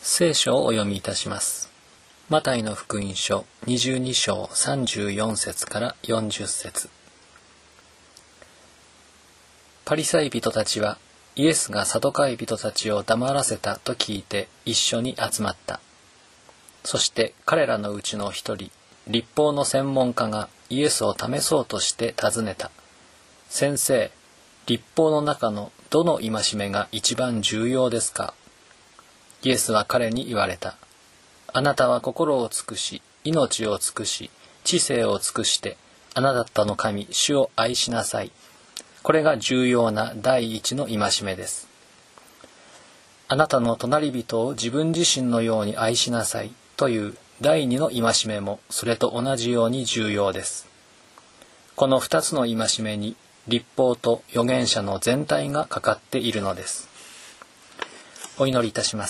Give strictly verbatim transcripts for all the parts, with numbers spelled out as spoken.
聖書をお読みいたします。マタイの福音書にじゅうに章さんじゅうよん節からよんじゅう節。パリサイ人たちはイエスがサドカイ人たちを黙らせたと聞いて一緒に集まった。そして彼らのうちの一人、律法の専門家がイエスを試そうとして尋ねた。先生、律法の中のどの戒めが一番重要ですか？イエスは彼に言われた。あなたは心を尽くし、命を尽くし、知性を尽くして、あなたの神、主を愛しなさい。これが重要な第一の戒めです。あなたの隣人を自分自身のように愛しなさいという第二の戒めもそれと同じように重要です。この二つの戒めに律法と預言者の全体がかかっているのです。お祈りいたします。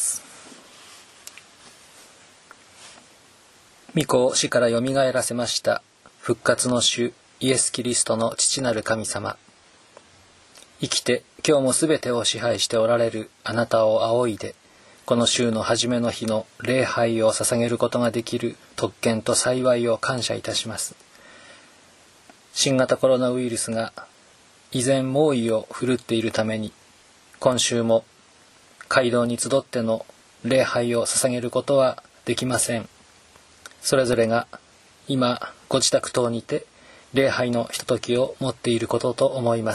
御子を死からよみがえらせました復活の主イエス・キリストの父なる神様、生きて今日もすべてを支配しておられるあなたを仰いで、この週の初めの日の礼拝を捧げることができる特権と幸いを感謝いたします。新型コロナウイルスが依然猛威を振るっているために、今週も街道に集っての礼拝を捧げることはできません。それぞれが今ご自宅等にて礼拝のひとときを持っていることと思います。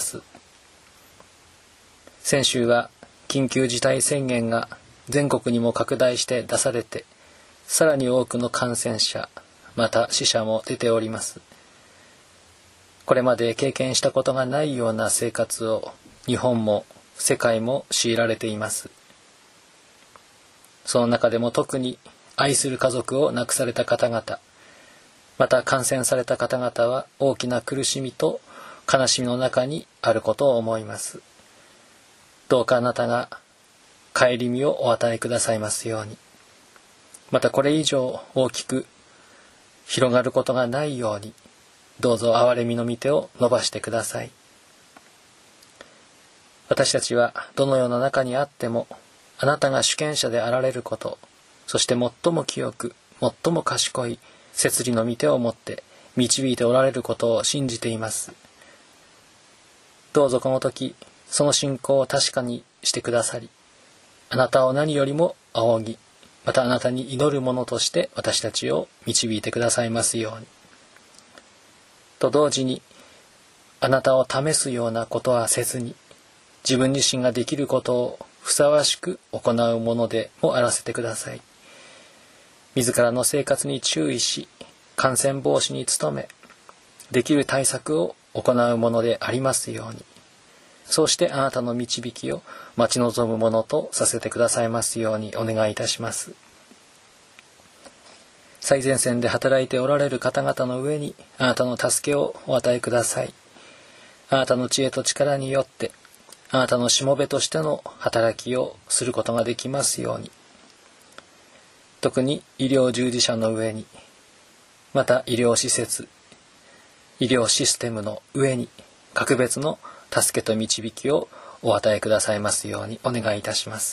先週は緊急事態宣言が全国にも拡大して出されて、さらに多くの感染者、また死者も出ております。これまで経験したことがないような生活を日本も世界も強いられています。その中でも特に愛する家族を亡くされた方々、また感染された方々は大きな苦しみと悲しみの中にあることを思います。どうかあなたが顧みをお与えくださいますように。またこれ以上大きく広がることがないように、どうぞ憐れみの御手を伸ばしてください。私たちはどのような中にあっても、あなたが主権者であられること、そして最も清く、最も賢い摂理の御手を持って導いておられることを信じています。どうぞこの時、その信仰を確かにしてくださり、あなたを何よりも仰ぎ、またあなたに祈る者として私たちを導いてくださいますように。と同時に、あなたを試すようなことはせずに、自分自身ができることをふさわしく行うものでもあらせてください。自らの生活に注意し、感染防止に努め、できる対策を行うものでありますように。そうしてあなたの導きを待ち望むものとさせてくださいますようにお願いいたします。最前線で働いておられる方々の上にあなたの助けをお与えください。あなたの知恵と力によって、あなたのしもべとしての働きをすることができますように。特に医療従事者の上に、また医療施設、医療システムの上に、格別の助けと導きをお与えくださいますようにお願いいたします。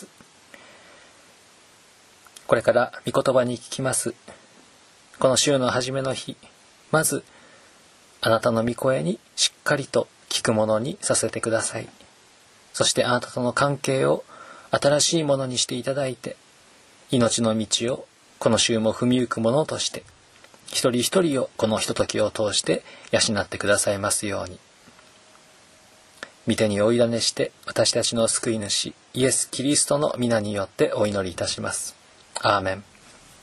これから御言葉に聞きます。この週の初めの日、まず、あなたの御声にしっかりと聞くものにさせてください。そしてあなたとの関係を新しいものにしていただいて、命の道をこの週も踏みゆくものとして、一人一人をこのひとときを通して養ってくださいますように。御手にお委ねして私たちの救い主イエス・キリストの皆によってお祈りいたします。アーメン。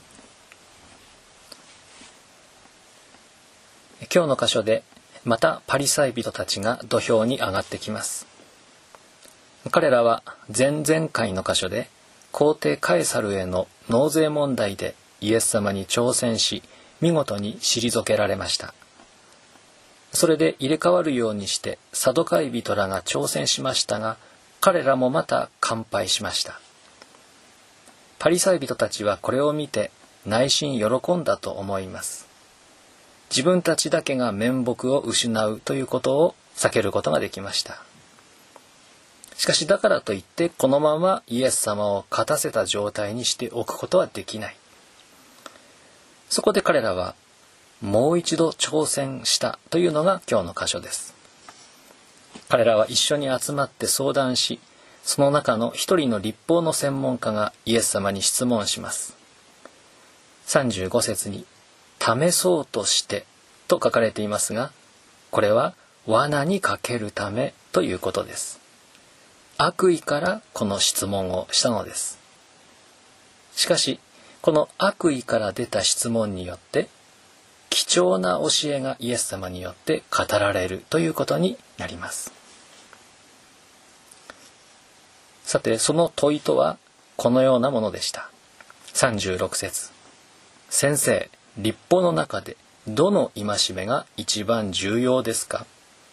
今日の箇所でまたパリサイ人たちが土俵に上がってきます。彼らは前々回の箇所で皇帝カエサルへの納税問題でイエス様に挑戦し、見事に退けられました。それで入れ替わるようにしてサドカイ人らが挑戦しましたが、彼らもまた完敗しました。パリサイ人たちはこれを見て内心喜んだと思います。自分たちだけが面目を失うということを避けることができました。 しかしだからといってこのままイエス様を勝たせた状態にしておくことはできない。そこで彼らはもう一度挑戦したというのが今日の箇所です。彼らは一緒に集まって相談し、その中の一人の律法の専門家がイエス様に質問します。さんじゅうご節に試そうとしてと書かれていますが、これは罠にかけるためということです。悪意からこの質問をしたのです。しかしこの悪意から出た質問によって貴重な教えがイエス様によって語られるということになります。さて、その問いとはこのようなものでした。さんじゅうろく節、先生、律法の中でどの戒めが一番重要ですか？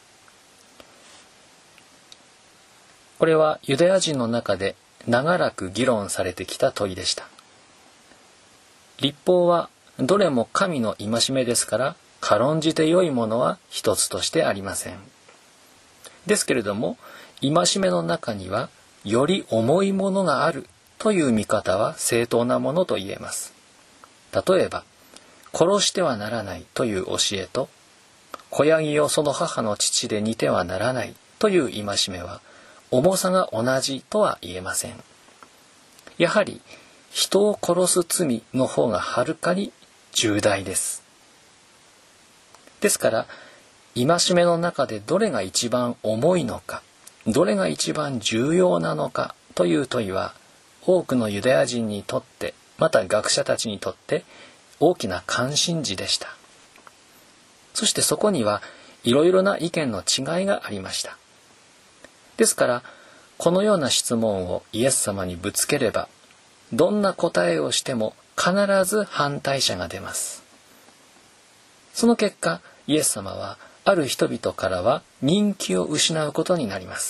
これはユダヤ人の中で長らく議論されてきた問いでした。律法はどれも神の戒めですから、軽んじて良いものは一つとしてありません。ですけれども、戒めの中にはより重いものがあるという見方は正当なものと言えます。例えば、殺してはならないという教えと、子ヤギをその母の乳で煮てはならないという戒めは、重さが同じとは言えません。やはり、人を殺す罪の方がはるかに重大です。ですから、戒めの中でどれが一番重いのか、どれが一番重要なのかという問いは、多くのユダヤ人にとって、また学者たちにとって大きな関心事でした。そしてそこにはいろいろな意見の違いがありました。ですから、このような質問をイエス様にぶつければ、どんな答えをしても必ず反対者が出ます。その結果、イエス様はある人々からは人気を失うことになります。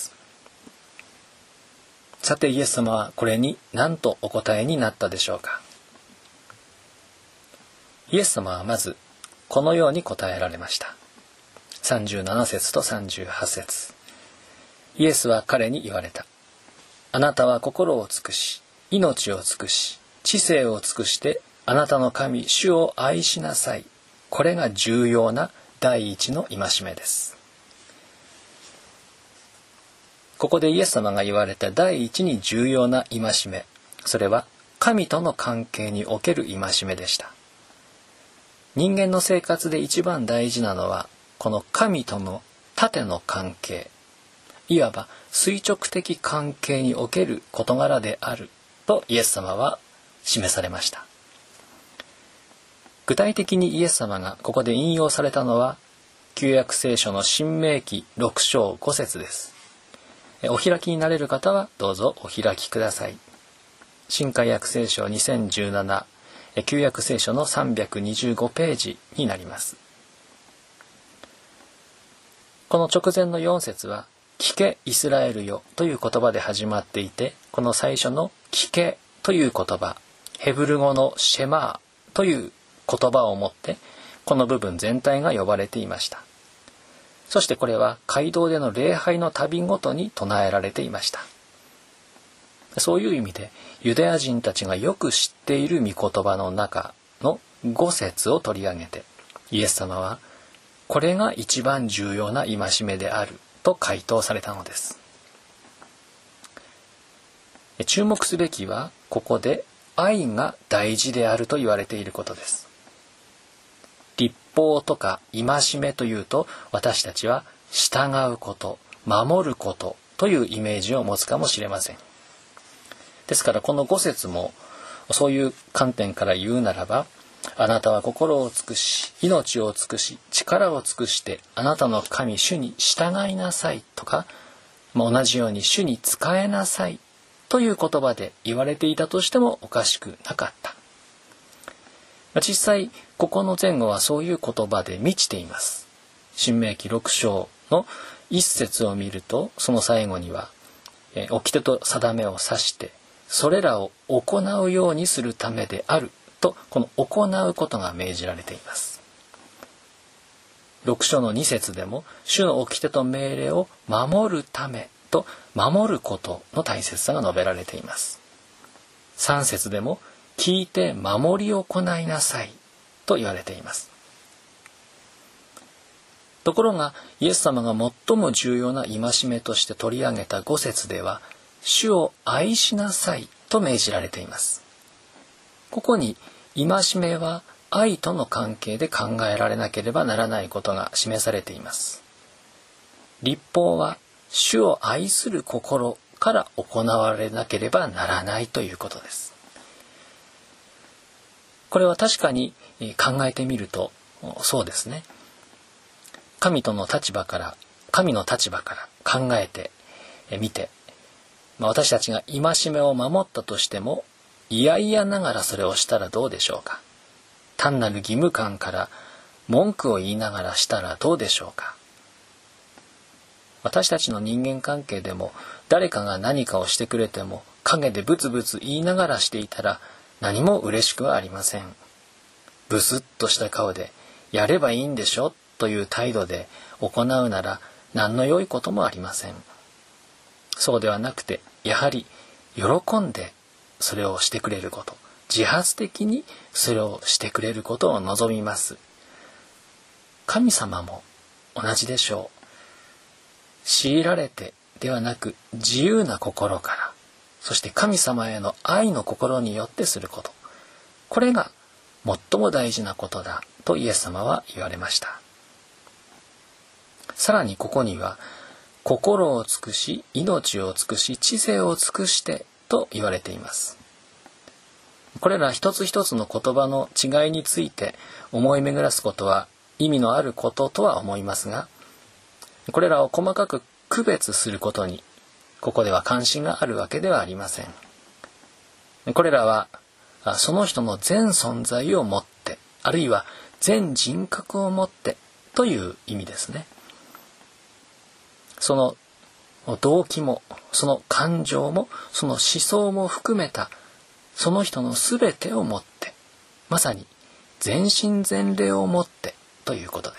さて、イエス様はこれに何とお答えになったでしょうか。イエス様はまずこのように答えられました。さんじゅうなな節とさんじゅうはち節。イエスは彼に言われた。あなたは心を尽くし、命を尽くし、知性を尽くしてあなたの神主を愛しなさい。これが重要な第一の戒めです。ここでイエス様が言われた第一に重要な戒め、それは神との関係における戒めでした。人間の生活で一番大事なのはこの神との縦の関係、いわば垂直的関係における事柄であるとイエス様は示されました。具体的にイエス様がここで引用されたのは旧約聖書の新明記ろく章ご節です。お開きになれる方はどうぞお開きください。新海約聖書にせんじゅうなな、旧約聖書のさんびゃくにじゅうごページになります。この直前のよん節は聞けイスラエルよという言葉で始まっていて、この最初の聞けという言葉、ヘブル語のシェマーという言葉をもってこの部分全体が呼ばれていました。そしてこれは街道での礼拝の旅ごとに唱えられていました。そういう意味でユダヤ人たちがよく知っている御言葉の中のご節を取り上げて、イエス様はこれが一番重要な戒めであると回答されたのです。注目すべきはここで愛が大事であると言われていることです。律法とか戒めというと、私たちは従うこと、守ることというイメージを持つかもしれません。ですからこのご節もそういう観点から言うならば、あなたは心を尽くし、命を尽くし、力を尽くしてあなたの神主に従いなさいとか、同じように主に仕えなさいという言葉で言われていたとしてもおかしくなかった。実際ここの前後はそういう言葉で満ちています。新明記ろく章の一節を見ると、その最後には掟と定めを指してそれらを行うようにするためであると、この行うことが命じられています。ろく章のに節でも主の掟と命令を守るためと守ることの大切さが述べられています。さん節でも聞いて守り行いなさいと言われています。ところがイエス様が最も重要な戒めとして取り上げたご節では、主を愛しなさいと命じられています。ここに戒めは愛との関係で考えられなければならないことが示されています。律法は主を愛する心から行われなければならないということです。これは確かに考えてみるとそうですね。神との立場から、神の立場から考えてみて、まあ、私たちが戒めを守ったとしても、いやいやながらそれをしたらどうでしょうか。単なる義務感から文句を言いながらしたらどうでしょうか。私たちの人間関係でも、誰かが何かをしてくれても陰でブツブツ言いながらしていたら何も嬉しくはありません。ブスッとした顔でやればいいんでしょという態度で行うなら何の良いこともありません。そうではなくて、やはり喜んでそれをしてくれること、自発的にそれをしてくれることを望みます。神様も同じでしょう。強いられてではなく、自由な心から、そして神様への愛の心によってすること、これが最も大事なことだとイエス様は言われました。さらにここには、心を尽くし、命を尽くし、知性を尽くしてと言われています。これら一つ一つの言葉の違いについて思い巡らすことは意味のあることとは思いますが、これらを細かく区別することにここでは関心があるわけではありません。これらはその人の全存在をもって、あるいは全人格をもってという意味ですね。その動機も、その感情も、その思想も含めたその人のすべてをもって、まさに全身全霊をもってということです。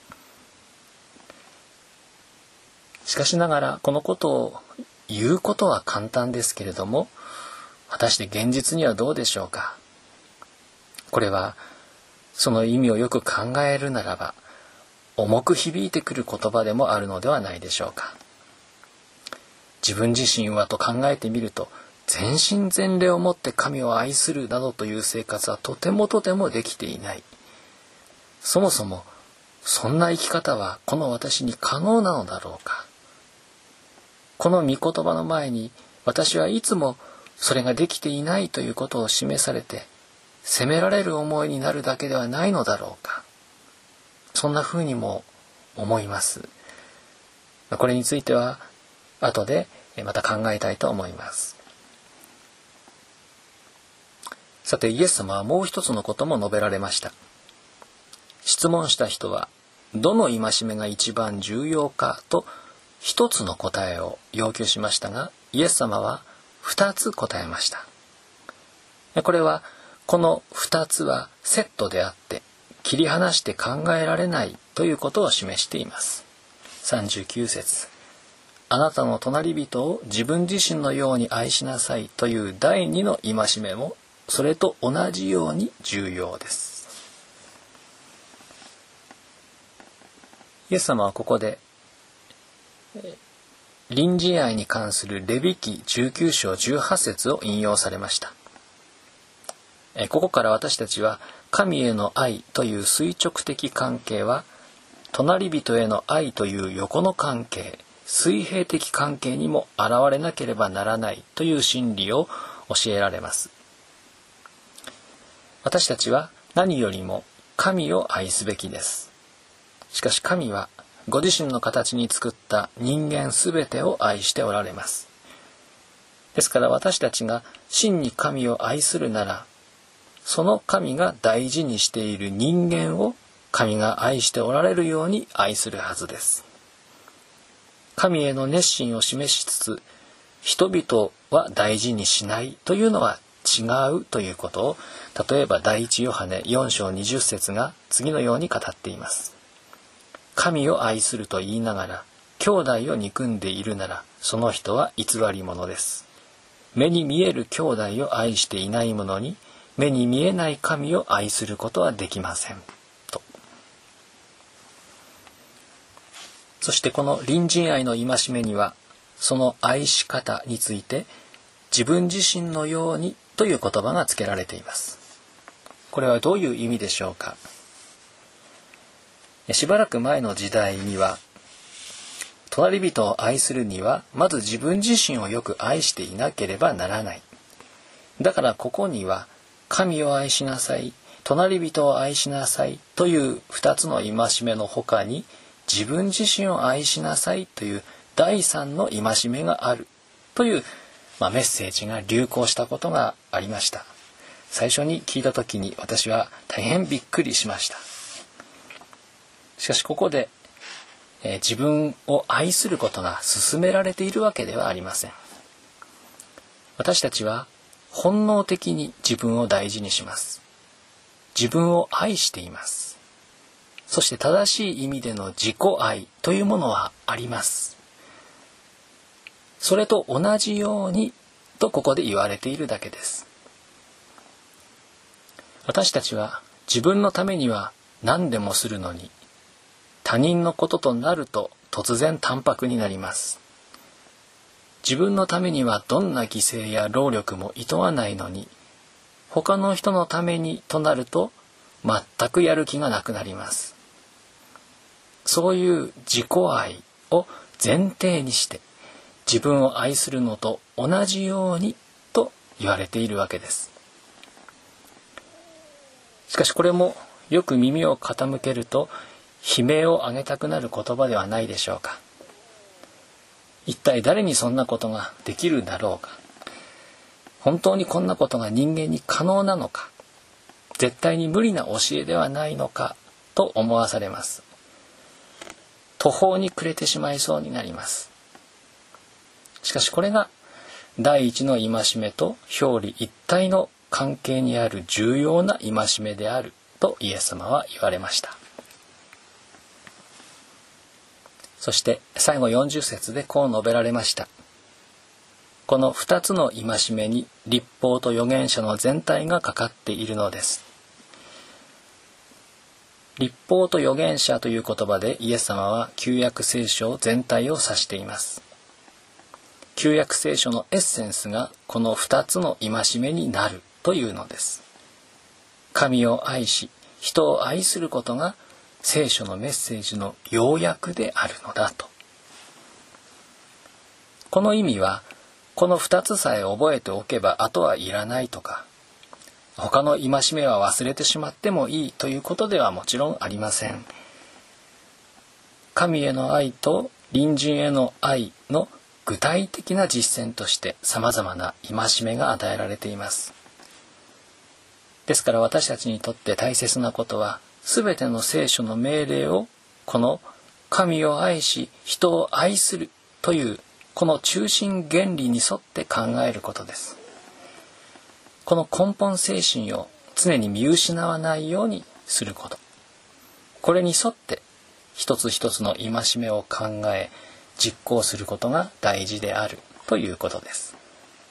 しかしながらこのことを言うことは簡単ですけれども、果たして現実にはどうでしょうか。これはその意味をよく考えるならば重く響いてくる言葉でもあるのではないでしょうか。自分自身はと考えてみると、全身全霊をもって神を愛するなどという生活はとてもとてもできていない。そもそもそんな生き方はこの私に可能なのだろうか。この御言葉の前に私はいつもそれができていないということを示されて、責められる思いになるだけではないのだろうか。そんなふうにも思います。これについては後でまた考えたいと思います。さて、イエス様はもう一つのことも述べられました。質問した人はどの戒めが一番重要かと一つの答えを要求しましたが、イエス様は二つ答えました。これはこの二つはセットであって切り離して考えられないということを示しています。さんじゅうきゅう節、あなたの隣人を自分自身のように愛しなさいという第二の戒めもそれと同じように重要です。イエス様はここで隣人愛に関するレビ記じゅうきゅう章じゅうはち節を引用されました。ここから私たちは神への愛という垂直的関係は隣人への愛という横の関係、水平的関係にも現れなければならないという真理を教えられます。私たちは何よりも神を愛すべきです。しかし神はご自身の形に作った人間すべてを愛しておられます。ですから私たちが真に神を愛するなら、その神が大事にしている人間を神が愛しておられるように愛するはずです。神への熱心を示しつつ、人々は大事にしないというのは違うということを、例えば第一ヨハネよん章にじゅう節が次のように語っています。神を愛すると言いながら兄弟を憎んでいるなら、 その人は偽り者です。目に見える兄弟を愛していない者に、目に見えない神を愛することはできません。と。そしてこの隣人愛の戒めには、その愛し方について、自分自身のようにという言葉が付けられています。これはどういう意味でしょうか。しばらく前の時代には、隣人を愛するには、まず自分自身をよく愛していなければならない。だからここには、神を愛しなさい、隣人を愛しなさいという二つの戒めの他に、自分自身を愛しなさいという第三の戒めがあるという、まあ、メッセージが流行したことがありました。最初に聞いたときに私は大変びっくりしました。しかしここで、えー、自分を愛することが勧められているわけではありません。私たちは本能的に自分を大事にします。自分を愛しています。そして正しい意味での自己愛というものはあります。それと同じようにとここで言われているだけです。私たちは自分のためには何でもするのに、他人のこととなると突然淡白になります。自分のためにはどんな犠牲や労力も厭わないのに、他の人のためにとなると全くやる気がなくなります。そういう自己愛を前提にして自分を愛するのと同じようにと言われているわけです。しかしこれもよく耳を傾けると悲鳴を上げたくなる言葉ではないでしょうか。一体誰にそんなことができるだろうか。本当にこんなことが人間に可能なのか。絶対に無理な教えではないのかと思わされます。途方に暮れてしまいそうになります。しかしこれが第一の戒めと表裏一体の関係にある重要な戒めであるとイエス様は言われました。そして最後よんじゅっ節でこう述べられました。この二つの戒めに律法と預言者の全体がかかっているのです。律法と預言者という言葉でイエス様は旧約聖書全体を指しています。旧約聖書のエッセンスがこの二つの戒めになるというのです。神を愛し、人を愛することが聖書のメッセージの要約であるのだと。この意味は、この二つさえ覚えておけばあとはいらないとか、他の戒めは忘れてしまってもいいということではもちろんありません。神への愛と隣人への愛の具体的な実践として様々な戒めが与えられています。ですから私たちにとって大切なことは、すべての聖書の命令をこの神を愛し人を愛するというこの中心原理に沿って考えることです。この根本精神を常に見失わないようにすること。これに沿って一つ一つの戒めを考え実行することが大事であるということです。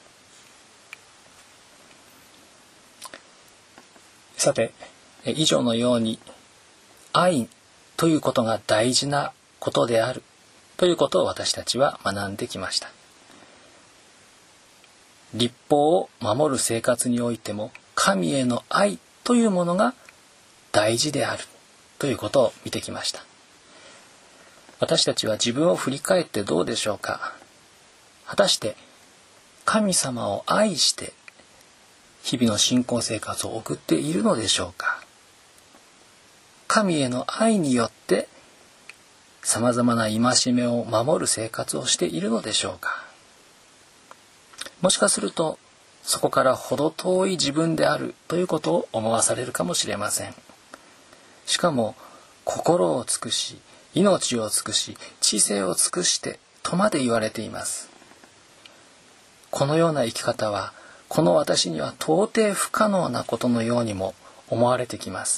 さて、以上のように愛ということが大事なことであるということを私たちは学んできました。律法を守る生活においても神への愛というものが大事であるということを見てきました。私たちは自分を振り返ってどうでしょうか。果たして神様を愛して日々の信仰生活を送っているのでしょうか。神への愛によって様々な戒めを守る生活をしているのでしょうか。もしかするとそこから程遠い自分であるということを思わされるかもしれません。しかも心を尽くし、命を尽くし、知性を尽くしてとまで言われています。このような生き方はこの私には到底不可能なことのようにも思われてきます。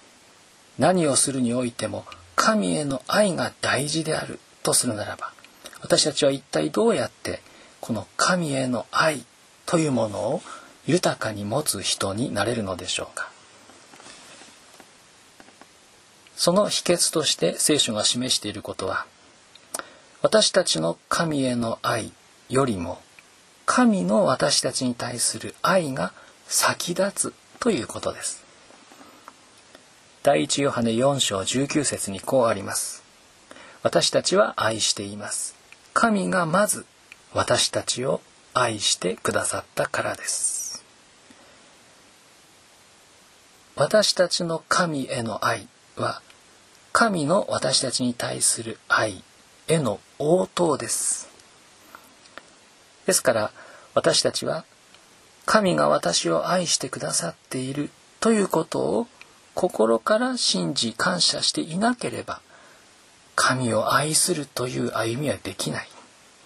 何をするにおいても神への愛が大事であるとするならば、 私たちは一体どうやってこの神への愛というものを豊かに持つ人になれるのでしょうか。その秘訣として聖書が示していることは、私たちの神への愛よりも神の私たちに対する愛が先立つということです。第一ヨハネよん章じゅうきゅう節にこうあります。私たちは愛しています。神がまず私たちを愛してくださったからです。私たちの神への愛は、神の私たちに対する愛への応答です。ですから私たちは神が私を愛してくださっているということを心から信じ感謝していなければ、神を愛するという歩みはできない。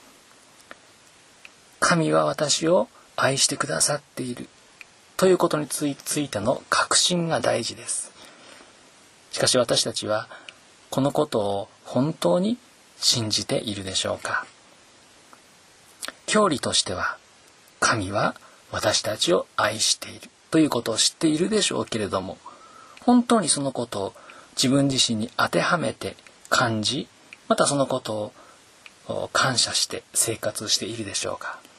神は私を愛してくださっているということについての確信が大事です。しかし私たちはこのことを本当に信じているでしょうか。教理としては、神は私たちを愛しているということを知っているでしょうけれども、本当にそのことを自分自身に当てはめて感じ、またそのことを感謝して生活しているでしょうか。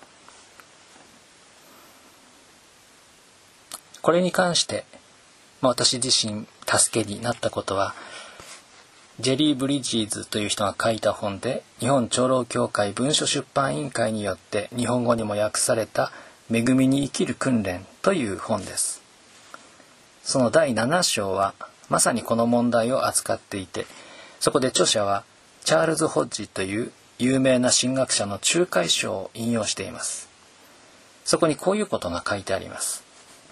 これに関して、まあ、私自身助けになったことは、ジェリー・ブリッジーズという人が書いた本で、日本長老協会文書出版委員会によって日本語にも訳された恵みに生きる訓練という本です。そのだいなな章はまさにこの問題を扱っていて、そこで著者はチャールズ・ホッジという有名な神学者の仲介書を引用しています。そこにこういうことが書いてあります。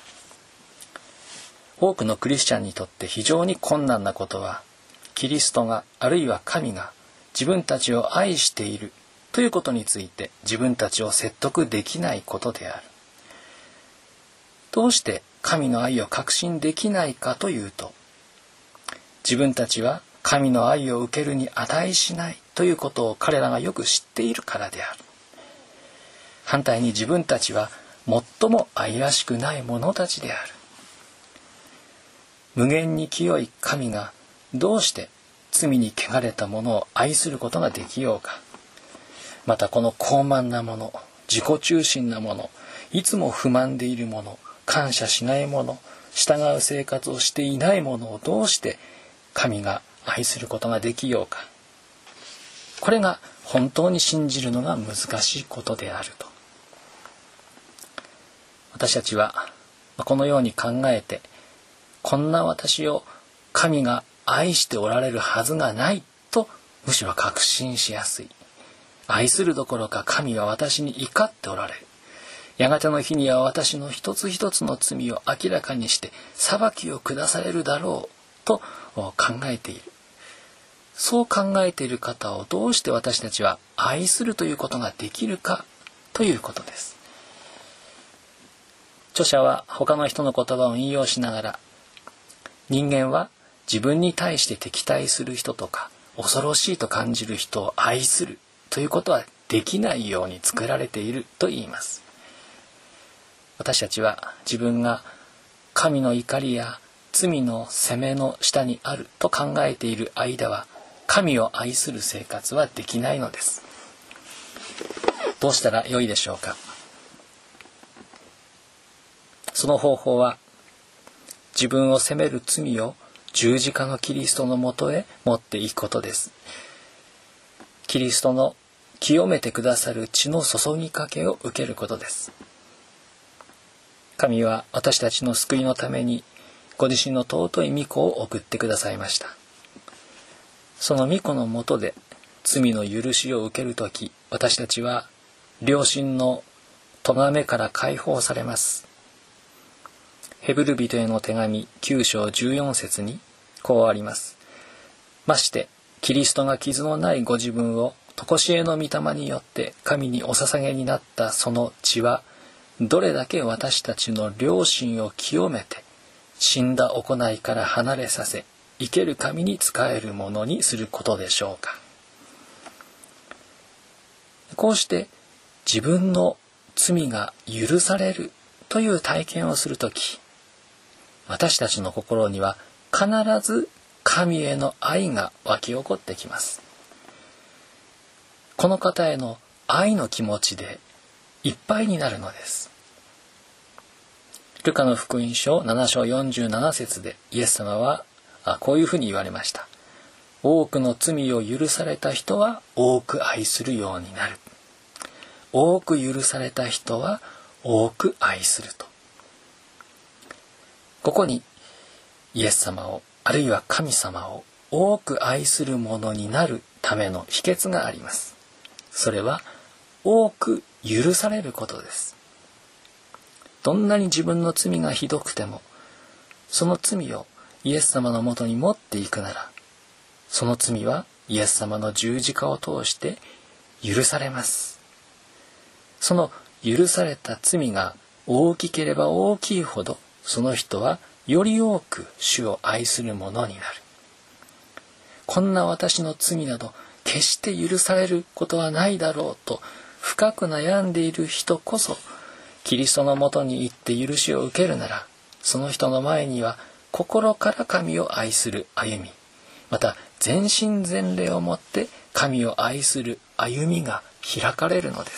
多くのクリスチャンにとって非常に困難なことは、キリストがあるいは神が自分たちを愛しているということについて自分たちを説得できないことである。どうして神の愛を確信できないかというと、自分たちは神の愛を受けるに値しないということを彼らがよく知っているからである。反対に自分たちは最も愛らしくない者たちである。無限に清い神がどうして罪に汚れた者を愛することができようか。またこの高慢な者、自己中心な者、いつも不満でいる者、感謝しない者、従う生活をしていない者をどうして神が愛することができようか。これが本当に信じるのが難しいことであると。私たちはこのように考えて、こんな私を神が愛しておられるはずがないとむしろ確信しやすい。愛するどころか神は私に怒っておられる。やがての日には私の一つ一つの罪を明らかにして裁きを下されるだろうと考えている。そう考えている方をどうして私たちは愛するということができるかということです。著者は他の人の言葉を引用しながら、人間は自分に対して敵対する人とか恐ろしいと感じる人を愛するということはできないように作られていると言います。私たちは自分が神の怒りや罪の責めの下にあると考えている間は神を愛する生活はできないのです。どうしたらよいでしょうか。その方法は、自分を責める罪を十字架のキリストのもとへ持っていくことです。キリストの清めてくださる血の注ぎかけを受けることです。神は私たちの救いのためにご自身の尊い御子を送ってくださいました。その御子のもとで罪の許しを受けるとき、私たちは良心の咎めから解放されます。ヘブル人への手紙きゅう章じゅうよん節にこうあります。ましてキリストが傷のないご自分を常しえの御霊によって神にお捧げになったその血は、どれだけ私たちの良心を清めて死んだ行いから離れさせ、生ける神に仕えるものにすることでしょうか。 こうして自分の罪が許されるという体験をするとき、私たちの心には必ず神への愛が湧き起こってきます。この方への愛の気持ちでいっぱいになるのです。ルカの福音書なな章よんじゅうなな節でイエス様はこういうふうに言われました。多くの罪を許された人は多く愛するようになる。多く許された人は多く愛すると。ここにイエス様を、あるいは神様を多く愛するものになるための秘訣があります。それは多く許されることです。どんなに自分の罪がひどくても、その罪をイエス様のもとに持っていくなら、その罪はイエス様の十字架を通して許されます。その許された罪が大きければ大きいほど、その人はより多く主を愛するものになる。こんな私の罪など決して許されることはないだろうと深く悩んでいる人こそ、キリストのもとに行って許しを受けるなら、その人の前には心から神を愛する歩み、また全身全霊をもって神を愛する歩みが開かれるのです。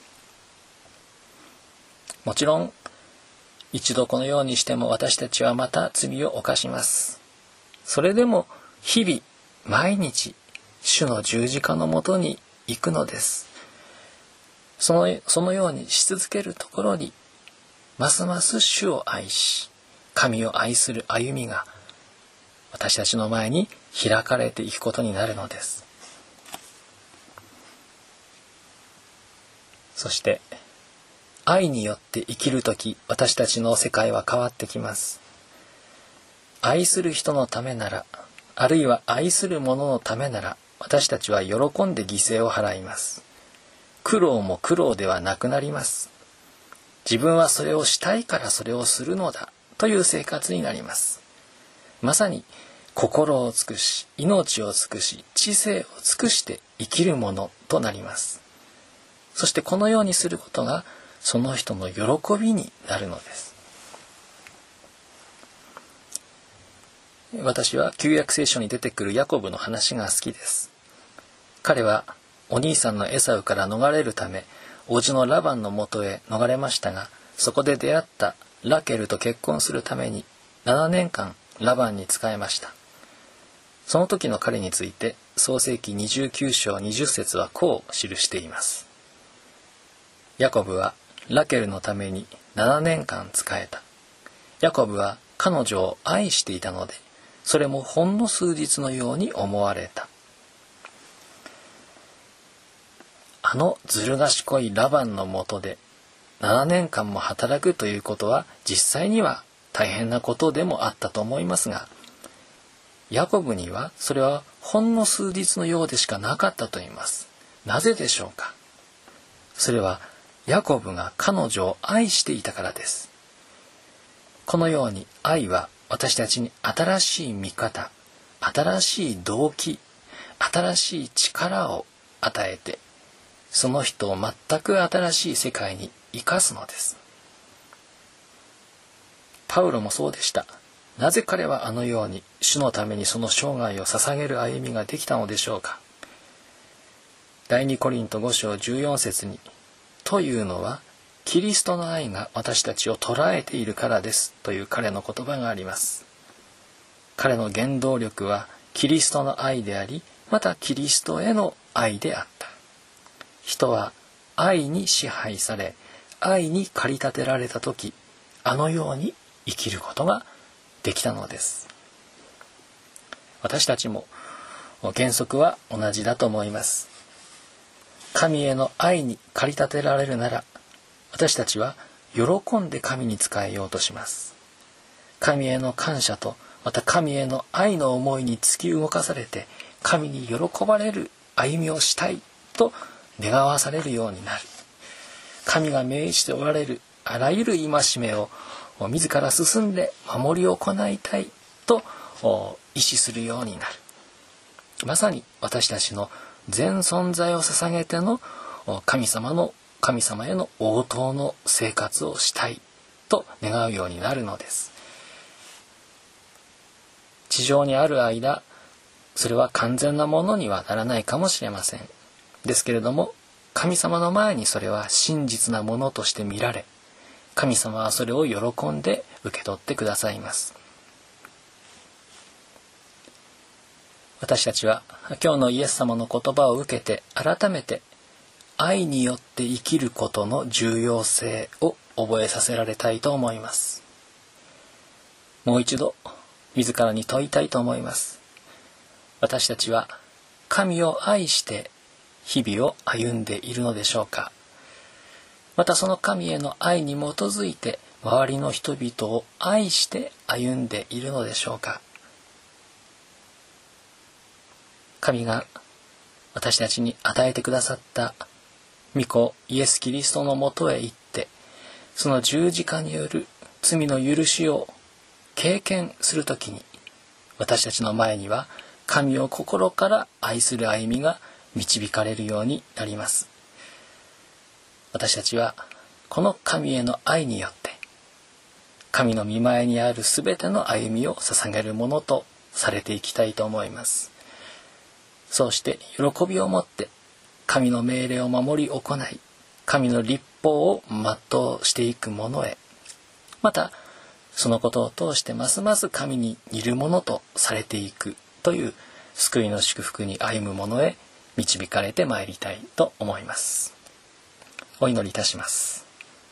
もちろん一度このようにしても私たちはまた罪を犯します。それでも日々毎日主の十字架のもとに行くのです。その、そのようにし続けるところに、ますます主を愛し、神を愛する歩みが私たちの前に開かれていくことになるのです。そして愛によって生きるとき、私たちの世界は変わってきます。愛する人のためなら、あるいは愛する者のためなら、私たちは喜んで犠牲を払います。苦労も苦労ではなくなります。自分はそれをしたいからそれをするのだという生活になります。まさに心を尽くし、命を尽くし、知性を尽くして生きるものとなります。そしてこのようにすることがその人の喜びになるのです。私は旧約聖書に出てくるヤコブの話が好きです。彼はお兄さんのエサウから逃れるため、叔父のラバンのもとへ逃れましたが、そこで出会ったラケルと結婚するためにななねんかんラバンに仕えました。その時の彼について創世記にじゅうきゅう章にじゅっ節はこう記しています。ヤコブはラケルのためにななねんかん仕えた。ヤコブは彼女を愛していたので、それもほんの数日のように思われた。あのずる賢いラバンのもとでななねんかんも働くということは実際には大変なことでもあったと思いますが、ヤコブにはそれはほんの数日のようでしかなかったと言います。なぜでしょうか。それはヤコブが彼女を愛していたからです。このように愛は私たちに新しい見方、新しい動機、新しい力を与えて、その人を全く新しい世界に生かすのです。パウロもそうでした。なぜ彼はあのように主のためにその生涯を捧げる歩みができたのでしょうか。第二コリントご章じゅうよん節に、というのはキリストの愛が私たちを捉えているからですという彼の言葉があります。彼の原動力はキリストの愛であり、またキリストへの愛であった。人は愛に支配され、愛に駆り立てられたとき、あのように生きることができたのです。私たちも原則は同じだと思います。神への愛に駆り立てられるなら、私たちは喜んで神に仕えようとします。神への感謝と、また神への愛の思いに突き動かされて、神に喜ばれる歩みをしたいと願わされるようになる。神が命じておられるあらゆる戒めを自ら進んで守り行いたいと意志するようになる。まさに私たちの全存在を捧げての神様の神様への応答の生活をしたいと願うようになるのです。地上にある間、それは完全なものにはならないかもしれません。ですけれども、神様の前にそれは真実なものとして見られ、神様はそれを喜んで受け取ってくださいます。私たちは今日のイエス様の言葉を受けて、改めて愛によって生きることの重要性を覚えさせられたいと思います。もう一度自らに問いたいと思います。私たちは神を愛して日々を歩んでいるのでしょうか。またその神への愛に基づいて周りの人々を愛して歩んでいるのでしょうか。神が私たちに与えてくださった御子イエス・キリストのもとへ行って、その十字架による罪の許しを経験するときに、私たちの前には神を心から愛する歩みが導かれるようになります。私たちはこの神への愛によって神の御前にあるすべての歩みを捧げるものとされていきたいと思います。そうして喜びを持って神の命令を守り行い、神の律法を全うしていくものへ、またそのことを通してますます神に似るものとされていくという救いの祝福に歩むものへ導かれてまいりたいと思います。お祈りいたします。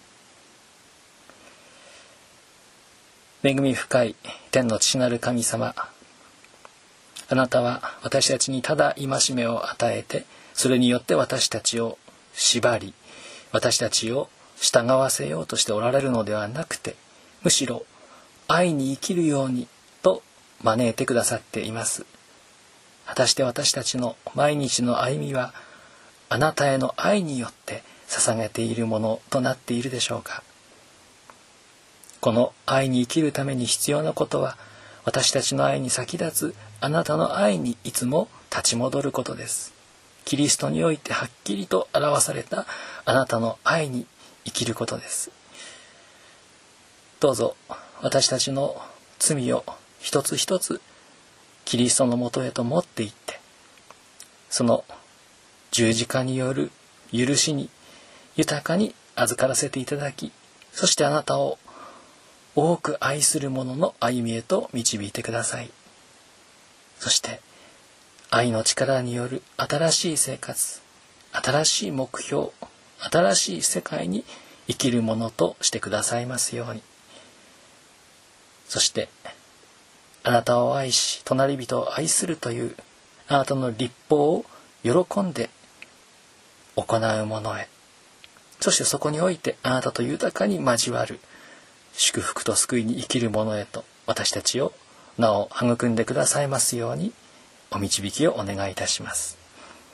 恵み深い天の父なる神様、あなたは私たちにただ戒めを与えて、それによって私たちを縛り、私たちを従わせようとしておられるのではなくて、むしろ愛に生きるようにと招いてくださっています。果たして私たちの毎日の歩みは、あなたへの愛によって捧げているものとなっているでしょうか。この愛に生きるために必要なことは、私たちの愛に先立つあなたの愛にいつも立ち戻ることです。キリストにおいてはっきりと表されたあなたの愛に生きることです。どうぞ私たちの罪を一つ一つキリストのもとへと持って行って、その十字架による許しに豊かに預からせていただき、そしてあなたを多く愛する者の歩みへと導いてください。そして愛の力による新しい生活、新しい目標、新しい世界に生きるものとしてくださいますように。そしてあなたを愛し、隣人を愛するというあなたの律法を喜んで行うものへ、そしてそこにおいてあなたと豊かに交わる祝福と救いに生きるものへと、私たちをなお育んでくださいますようにお導きをお願いいたします。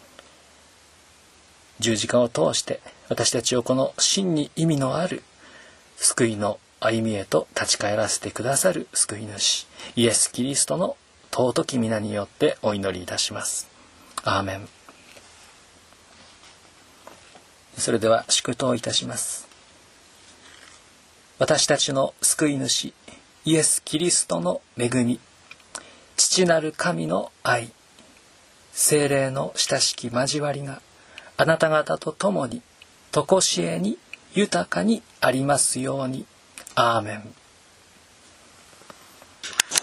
十字架を通して私たちをこの真に意味のある救いの歩みへと立ち返らせてくださる救い主イエス・キリストの尊き皆によってお祈りいたします。アーメン。それでは祝祷いたします。私たちの救い主イエス・キリストの恵み、父なる神の愛、聖霊の親しき交わりがあなた方と共にとこしえに豊かにありますように。アーメン。